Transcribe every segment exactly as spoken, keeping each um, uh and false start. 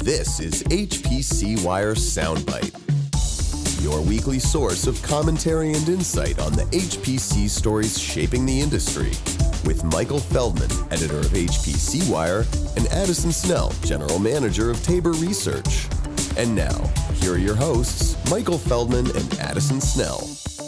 This is H P C Wire Soundbite, your weekly source of commentary and insight on the H P C stories shaping the industry, with Michael Feldman, editor of H P C Wire, and Addison Snell, general manager of Tabor Research. And now, here are your hosts, Michael Feldman and Addison Snell.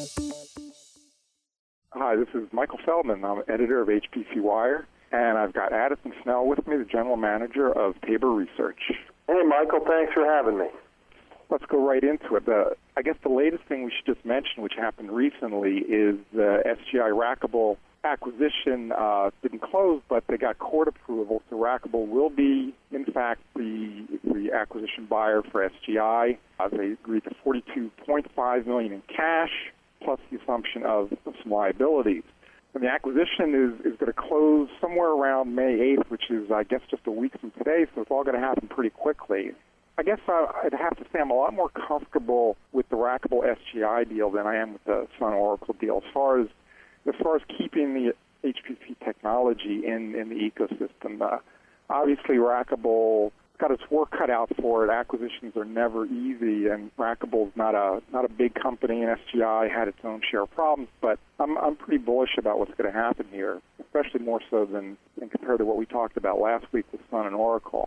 Hi, this is Michael Feldman. I'm editor of H P C Wire, and I've got Addison Snell with me, the general manager of Tabor Research. Hey, Michael, thanks for having me. Let's go right into it. The, I guess the latest thing we should just mention, which happened recently, is the S G I Rackable acquisition uh, didn't close, but they got court approval, so Rackable will be, in fact, the, the acquisition buyer for S G I. Uh, they agreed to forty-two point five million dollars in cash, plus the assumption of, of some liabilities. And the acquisition is, is going to close somewhere around May eighth, which is, I guess, just a week from today, so it's all going to happen pretty quickly. I guess I, I'd have to say I'm a lot more comfortable with the Rackable S G I deal than I am with the Sun Oracle deal as far as as far as keeping the H P C technology in, in the ecosystem. Uh, obviously, Rackable got its work cut out for it. Acquisitions are never easy, and Rackable's not a not a big company, and S G I had its own share of problems. But I'm I'm pretty bullish about what's going to happen here, especially more so than, than compared to what we talked about last week with Sun and Oracle.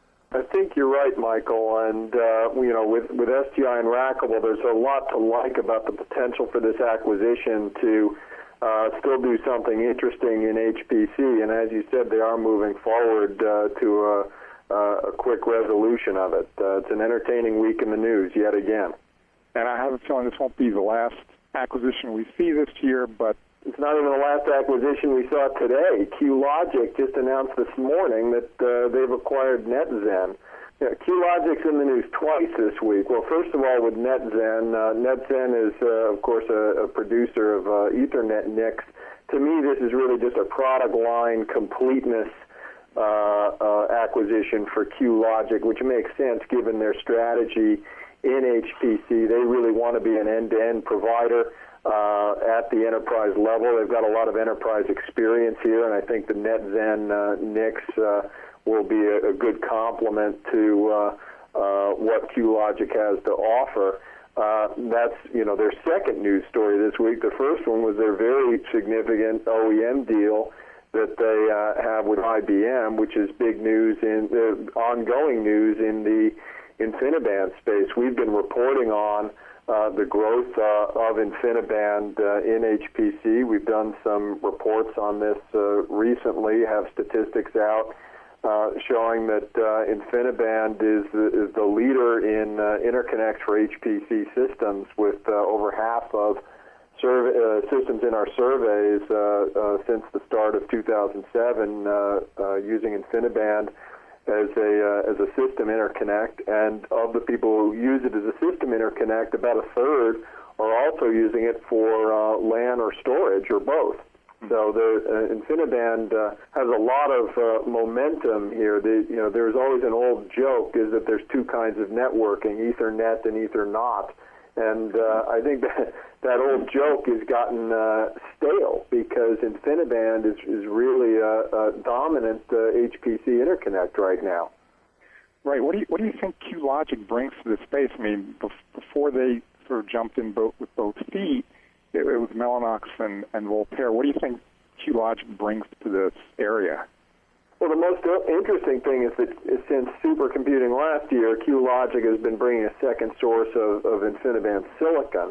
I think you're right, Michael, and uh, you know, with, with S G I and Rackable, there's a lot to like about the potential for this acquisition to uh, still do something interesting in H P C, and as you said, they are moving forward uh, to a, a quick resolution of it. Uh, it's an entertaining week in the news, yet again. And I have a feeling this won't be the last acquisition we see this year, but it's not even the last acquisition we saw today. QLogic just announced this morning that uh, they've acquired NetZen. Yeah, QLogic's in the news twice this week. Well, first of all, with NetZen, uh, NetZen is, uh, of course, a, a producer of uh, Ethernet N I Cs. To me, this is really just a product line completeness uh, uh, acquisition for QLogic, which makes sense given their strategy in H P C. They really want to be an end-to-end provider Uh, at the enterprise level. They've got a lot of enterprise experience here, and I think the NetZen uh, N I Cs uh, will be a, a good complement to uh, uh, what QLogic has to offer. Uh, that's, you know, their second news story this week. The first one was their very significant O E M deal that they uh, have with I B M, which is big news in uh, ongoing news in the InfiniBand space. We've been reporting on Uh, the growth uh, of InfiniBand uh, in H P C. We've done some reports on this uh, recently, have statistics out uh, showing that uh, InfiniBand is, is the leader in uh, interconnects for H P C systems, with uh, over half of survey, uh, systems in our surveys uh, uh, since the start of two thousand seven uh, uh, using InfiniBand as a uh, as a system interconnect, and of the people who use it as a system interconnect, about a third are also using it for uh, LAN or storage, or both. So the uh, InfiniBand uh, has a lot of uh, momentum here. The, you know, there's always an old joke is that there's two kinds of networking, Ethernet and Ethernot. And uh, I think that that old joke has gotten uh, stale because InfiniBand is, is really a, a dominant uh, H P C interconnect right now. Right. What do you what do you think QLogic brings to this space? I mean, before they sort of jumped in both with both feet, it, it was Mellanox and, and Voltaire. What do you think QLogic brings to this area? Well, the most interesting thing is that since supercomputing last year, QLogic has been bringing a second source of, of InfiniBand silicon.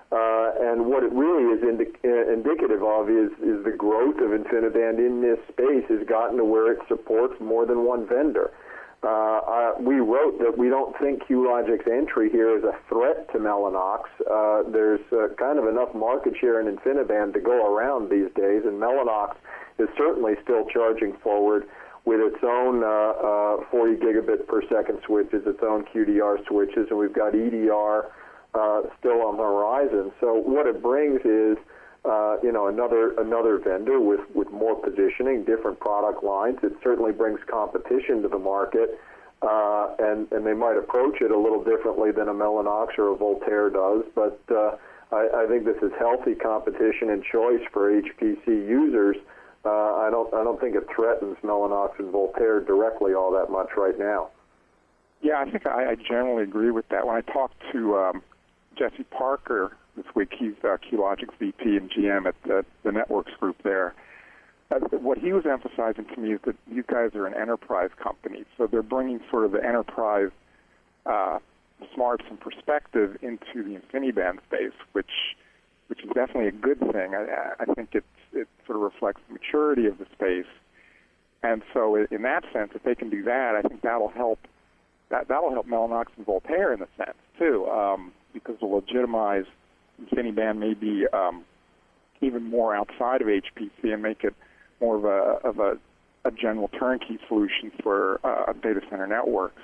Uh, and what it really is indi- indicative of is, is the growth of InfiniBand in this space has gotten to where it supports more than one vendor. Uh, uh, we wrote that we don't think QLogic's entry here is a threat to Mellanox. Uh, there's uh, kind of enough market share in InfiniBand to go around these days, and Mellanox is certainly still charging forward with its own uh, uh, forty gigabit per second switches, its own Q D R switches, and we've got E D R uh, still on the horizon. So what it brings is, uh, you know, another another vendor with, with more positioning, different product lines. It certainly brings competition to the market, uh, and, and they might approach it a little differently than a Mellanox or a Voltaire does, but uh, I, I think this is healthy competition and choice for H P C users. Uh, I don't I don't think it threatens Mellanox and Voltaire directly all that much right now. Yeah, I think I, I generally agree with that. When I talked to um, Jesse Parker this week, he's uh, QLogic's V P and G M at the, the networks group there. Uh, what he was emphasizing to me is that you guys are an enterprise company, so they're bringing sort of the enterprise uh, smarts and perspective into the InfiniBand space, which which is definitely a good thing. I, I think it it sort of reflects the maturity of the space, and so in that sense, if they can do that, I think that'll help. That that'll help Mellanox and Voltaire in a sense too, um, because it'll legitimize InfiniBand maybe um, even more outside of H P C and make it more of a of a, a general turnkey solution for uh, data center networks.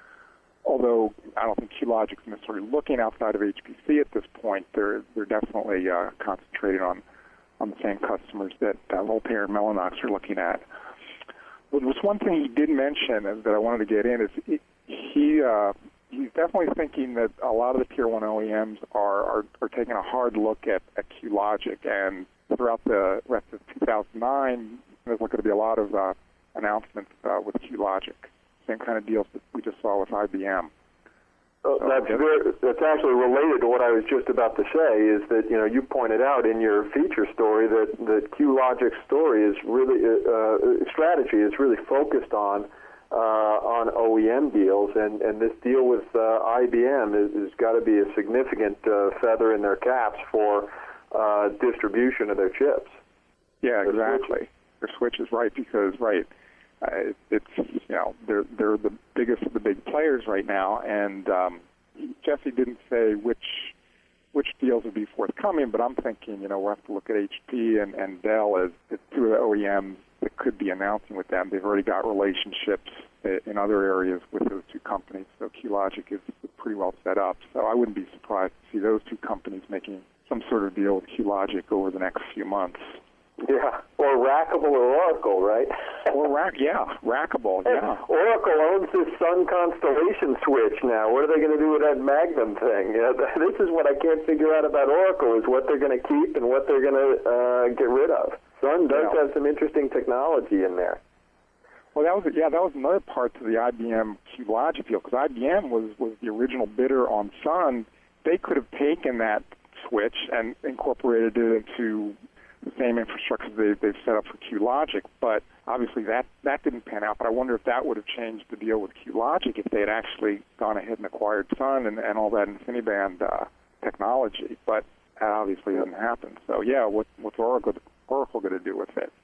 Although I don't think QLogic's necessarily looking outside of H P C at this point, they're they're definitely uh, concentrating on on the same customers that uh, Voltaire and Mellanox are looking at. Well, there's one thing he did mention that I wanted to get in is it, he uh, he's definitely thinking that a lot of the tier one O E Ms are are, are taking a hard look at, at QLogic, and throughout the rest of two thousand nine, there's going to be a lot of uh, announcements uh, with QLogic. Same kind of deals that we just saw with I B M. Oh, so, that's very, that's actually related to what I was just about to say. Is that you know you pointed out in your feature story that that QLogic's story is really uh, strategy is really focused on uh, on O E M deals, and, and this deal with uh, I B M is, is got to be a significant uh, feather in their caps for uh, distribution of their chips. Yeah, exactly. Their switch is right because right. Uh, it's you know they're they're the biggest of the big players right now, and um, Jesse didn't say which which deals would be forthcoming, but I'm thinking you know we'll have to look at H P and, and Dell as, as two of the O E Ms that could be announcing with them. They've already got relationships in other areas with those two companies, so QLogic is pretty well set up. So I wouldn't be surprised to see those two companies making some sort of deal with QLogic over the next few months. Yeah, or Rackable or Oracle, right? or Rack, yeah, Rackable, yeah. Oracle owns this Sun Constellation switch now. What are they going to do with that Magnum thing? You know, this is what I can't figure out about Oracle, is what they're going to keep and what they're going to uh, get rid of. Sun does yeah. have some interesting technology in there. Well, that was yeah, that was another part to the I B M QLogic deal, because I B M was, was the original bidder on Sun. They could have taken that switch and incorporated it into the same infrastructure they, they've set up for QLogic, but obviously that, that didn't pan out. But I wonder if that would have changed the deal with QLogic if they had actually gone ahead and acquired Sun and, and all that InfiniBand uh, technology. But that obviously didn't happen. So, yeah, what, what's Oracle, Oracle going to do with it?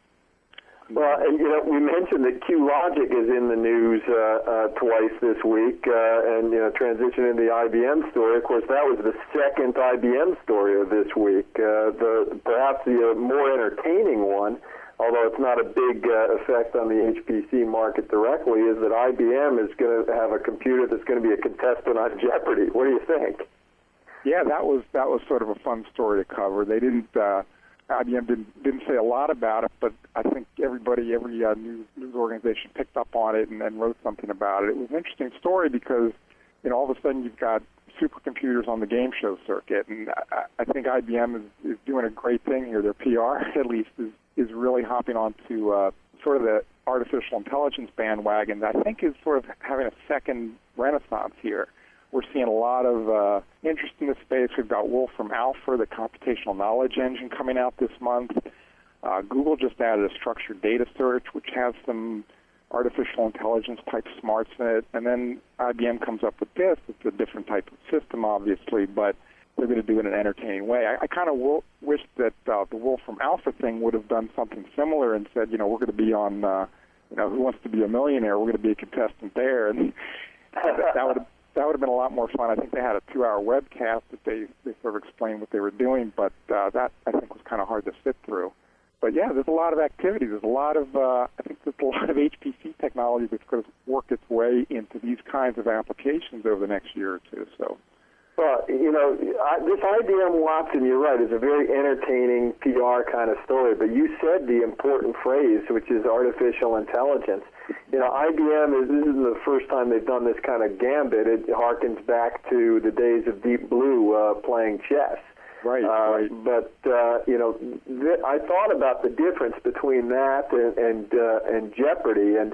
Well, and, you know, we mentioned that QLogic is in the news uh, uh, twice this week, uh, and, you know, transitioning the I B M story. Of course, that was the second I B M story of this week. Uh, the perhaps the uh, more entertaining one, although it's not a big uh, effect on the H P C market directly, is that I B M is going to have a computer that's going to be a contestant on Jeopardy. What do you think? Yeah, that was that was sort of a fun story to cover. They didn't. Uh, I B M didn't, didn't say a lot about it, but I think everybody, every uh, news, news organization picked up on it and, and wrote something about it. It was an interesting story because, you know, all of a sudden you've got supercomputers on the game show circuit, and I, I think I B M is, is doing a great thing here. Their P R, at least, is, is really hopping onto uh, sort of the artificial intelligence bandwagon that I think is sort of having a second renaissance here. We're seeing a lot of uh, interest in this space. We've got Wolfram Alpha, the computational knowledge engine, coming out this month. Uh, Google just added a structured data search, which has some artificial intelligence type smarts in it. And then I B M comes up with this. It's a different type of system, obviously, but they're going to do it in an entertaining way. I, I kind of w- wish that uh, the Wolfram Alpha thing would have done something similar and said, you know, we're going to be on, uh, you know, Who Wants to Be a Millionaire? We're going to be a contestant there. And that, that would have That would have been a lot more fun. I think they had a two-hour webcast that they, they sort of explained what they were doing, but uh, that, I think, was kind of hard to sit through. But, yeah, there's a lot of activity. There's a lot of, uh, I think there's a lot of H P C technology that's going to work its way into these kinds of applications over the next year or two. So, Well, you know, I, this I B M Watson, you're right, is a very entertaining P R kind of story, but you said the important phrase, which is artificial intelligence. You know, I B M, is this isn't the first time they've done this kind of gambit. It harkens back to the days of Deep Blue uh, playing chess. Right, uh, right. But, uh, you know, th- I thought about the difference between that and and, uh, and Jeopardy, and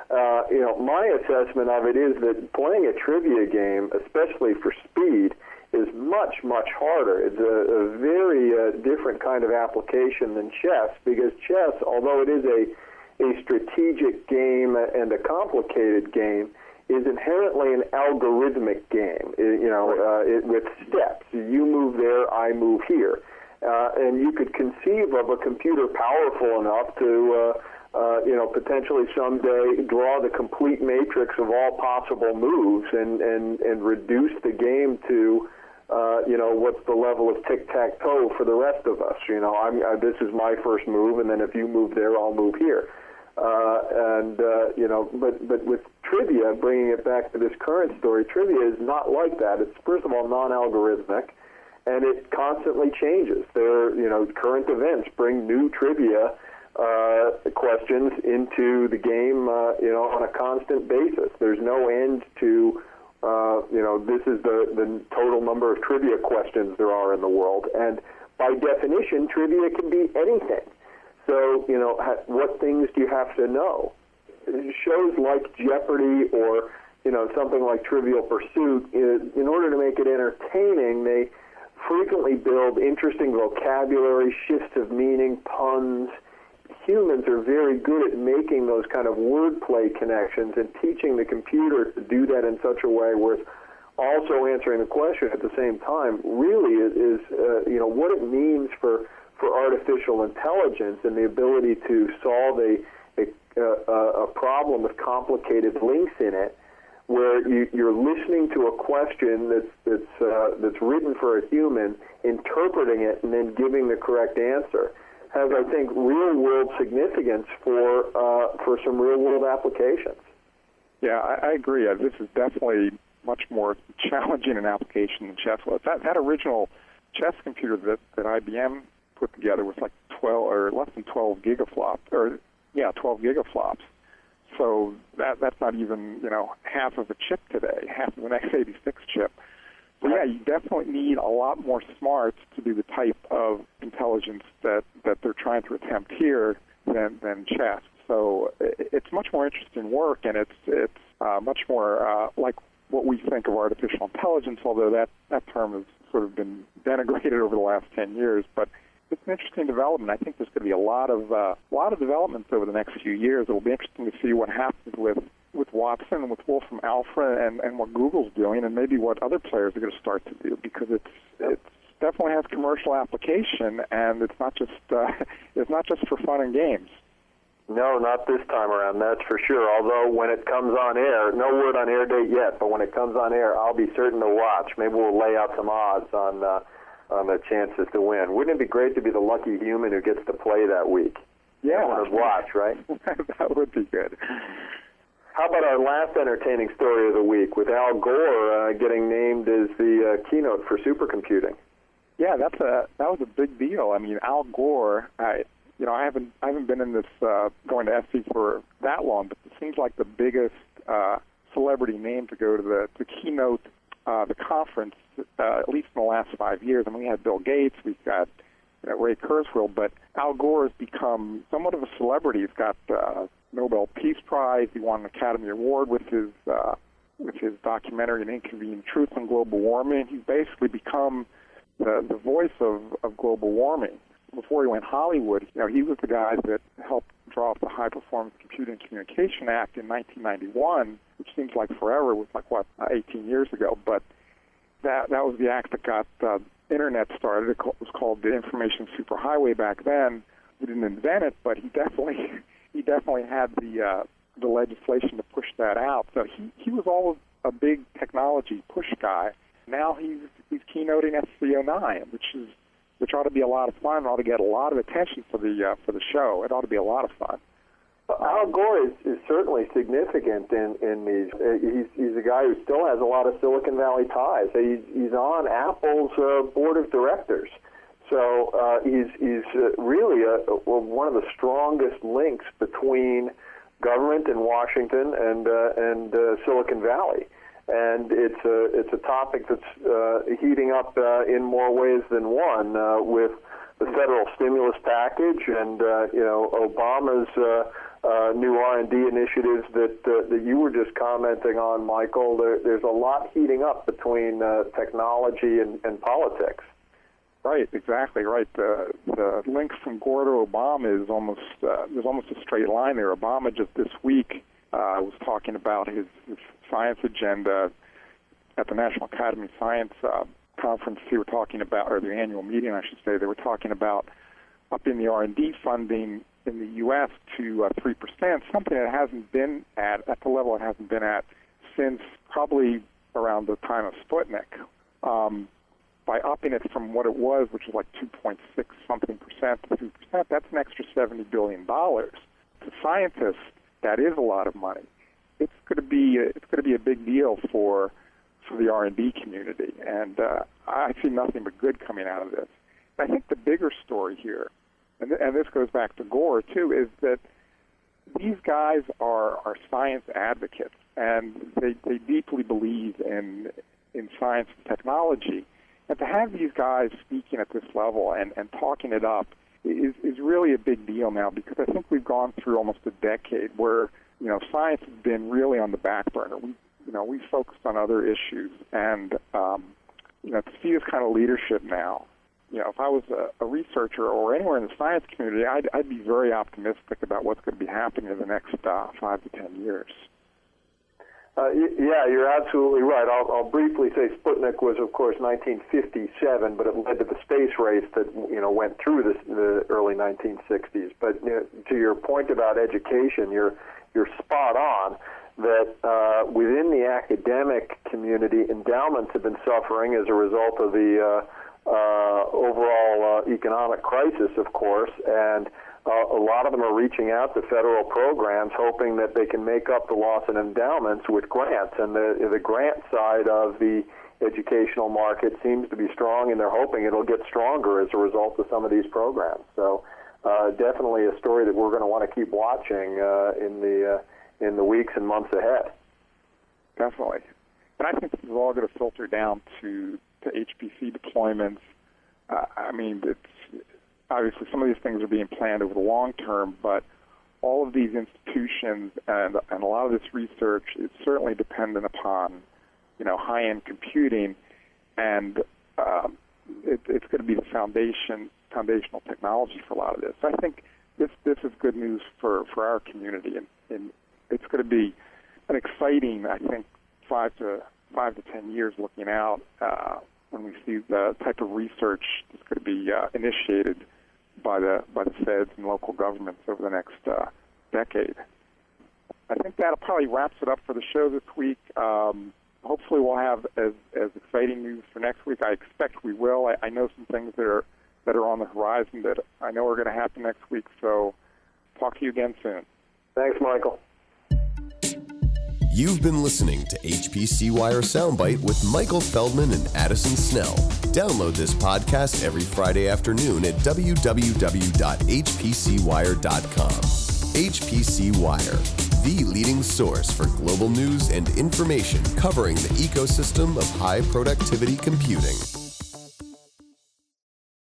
uh, you know, my assessment of it is that playing a trivia game, especially for speed, is much, much harder. It's a, a very uh, different kind of application than chess, because chess, although it is a, a strategic game and a complicated game, is inherently an algorithmic game, it, you know, uh, it, with steps. You move there, I move here. Uh, and you could conceive of a computer powerful enough to, uh, uh, you know, potentially someday draw the complete matrix of all possible moves and, and, and reduce the game to, uh, you know, what's the level of tic-tac-toe for the rest of us. You know, I'm, I, this is my first move, and then if you move there, I'll move here. Uh, and, uh, you know, but, but with trivia, bringing it back to this current story, trivia is not like that. It's, first of all, non-algorithmic, and it constantly changes. There, you know, current events bring new trivia uh, questions into the game, uh, you know, on a constant basis. There's no end to, uh, you know, this is the, the total number of trivia questions there are in the world. And by definition, trivia can be anything. So, you know, ha- what things do you have to know? Shows like Jeopardy or, you know, something like Trivial Pursuit, is, in order to make it entertaining, they frequently build interesting vocabulary, shifts of meaning, puns. Humans are very good at making those kind of wordplay connections and teaching the computer to do that in such a way where it's also answering the question at the same time really is, is uh, you know, what it means for for artificial intelligence and the ability to solve a, a, a, a problem with complicated links in it, where you, you're listening to a question that's that's uh, that's written for a human, interpreting it, and then giving the correct answer, has, I think, real-world significance for uh, for some real-world applications. Yeah, I, I agree. Uh, this is definitely much more challenging an application than chess was. That that original chess computer that, that I B M put together was like twelve or less than twelve gigaflops, or yeah, twelve gigaflops. So that that's not even, you know, half of a chip today, half of an x eighty-six chip. So yeah, you definitely need a lot more smarts to do the type of intelligence that, that they're trying to attempt here than than chess. So it's much more interesting work, and it's it's uh, much more uh, like what we think of artificial intelligence, although that, that term has sort of been denigrated over the last ten years. But it's an interesting development. I think there's going to be a lot of uh, a lot of developments over the next few years. It'll be interesting to see what happens with, with Watson, with Wolfram Alpha, and, and what Google's doing, and maybe what other players are going to start to do, because it's it's definitely has commercial application, and it's not just uh, it's not just for fun and games. No, not this time around, that's for sure. Although when it comes on air, no word on air date yet, but when it comes on air, I'll be certain to watch. Maybe we'll lay out some odds on uh, on the chances to win. Wouldn't it be great to be the lucky human who gets to play that week? Yeah. Want to watch, right? That would be good. How about our last entertaining story of the week, with Al Gore uh, getting named as the uh, keynote for supercomputing? Yeah, that's a that was a big deal. I mean, Al Gore, I you know, I haven't I haven't been in this uh, going to F C for that long, but it seems like the biggest uh, celebrity name to go to the to keynote uh, the conference, uh, at least in the last five years. I mean, we had Bill Gates, we've got you know, Ray Kurzweil, but Al Gore has become somewhat of a celebrity. He's got uh, Nobel Peace Prize. He won an Academy Award with his uh, with his documentary An Inconvenient Truth on Global Warming. He's basically become the, the voice of, of global warming. Before he went Hollywood, you know, he was the guy that helped draw up the High Performance Computing and Communication Act in nineteen ninety-one, which seems like forever. It was like, what, eighteen years ago. But that that was the act that got uh, Internet started. It was called the Information Superhighway back then. He didn't invent it, but he definitely he definitely had the uh, the legislation to push that out. So he, he was always a big technology push guy. Now he's he's keynoting F C O nine, which is which ought to be a lot of fun. It ought to get a lot of attention for the uh, for the show. It ought to be a lot of fun. Al Gore is, is certainly significant in, in these. Uh, he's, he's a guy who still has a lot of Silicon Valley ties. He's, he's on Apple's uh, board of directors. So uh, he's, he's uh, really a, a, one of the strongest links between government in Washington and, uh, and uh, Silicon Valley. And it's a, it's a topic that's uh, heating up uh, in more ways than one, uh, with the federal stimulus package and uh, you know Obama's uh, uh, new R and D initiatives that uh, that you were just commenting on, Michael. There, there's a lot heating up between uh, technology and, and politics. Right, exactly right. The the link from Gore to Obama is almost uh, there's almost a straight line there. Obama just this week uh, was talking about his, his science agenda at the National Academy of Science uh, conference. They were talking about, or the annual meeting, I should say. They were talking about upping the R and D funding in the U S to uh, three percent, something that hasn't been at at the level it hasn't been at since probably around the time of Sputnik. Um, by upping it from what it was, which was like two point six something percent to three percent, that's an extra seventy billion dollars. To scientists, that is a lot of money. It's going to be a, it's going to be a big deal for for the R and D community, and uh, I see nothing but good coming out of this. I think the bigger story here, and, th- and this goes back to Gore too, is that these guys are, are science advocates, and they, they deeply believe in in science and technology. And to have these guys speaking at this level and, and talking it up is, is really a big deal now, because I think we've gone through almost a decade where, you know, science has been really on the back burner. We, you know, we focused on other issues, and, um, you know, to see this kind of leadership now, you know, if I was a, a researcher or anywhere in the science community, I'd, I'd be very optimistic about what's going to be happening in the next uh, five to ten years. Uh, yeah, you're absolutely right. I'll, I'll briefly say Sputnik was, of course, nineteen fifty-seven, but it led to the space race that, you know, went through this, the early nineteen sixties. But you know, to your point about education, you're you're spot on that uh, within the academic community, endowments have been suffering as a result of the uh, uh, overall uh, economic crisis, of course, and Uh, a lot of them are reaching out to federal programs, hoping that they can make up the loss in endowments with grants. And the, the grant side of the educational market seems to be strong, and they're hoping it'll get stronger as a result of some of these programs. So uh, definitely a story that we're going to want to keep watching uh, in the uh, in the weeks and months ahead. Definitely. And I think this is all going to filter down to, to H P C deployments. Uh, I mean, it's obviously, some of these things are being planned over the long term, but all of these institutions and, and a lot of this research is certainly dependent upon, you know, high-end computing, and um, it, it's going to be the foundation, foundational technology for a lot of this. So I think this this is good news for, for our community, and, and it's going to be an exciting, I think, five to five to ten years looking out uh, when we see the type of research that's going to be uh, initiated by the by the feds and local governments over the next uh, decade. I think that probably wraps it up for the show this week. Um, hopefully we'll have as, as exciting news for next week. I expect we will. I, I know some things that are that are on the horizon that I know are going to happen next week, so talk to you again soon. Thanks, Michael. You've been listening to H P C Wire Soundbite with Michael Feldman and Addison Snell. Download this podcast every Friday afternoon at w w w dot h p c wire dot com. H P C Wire, the leading source for global news and information covering the ecosystem of high productivity computing.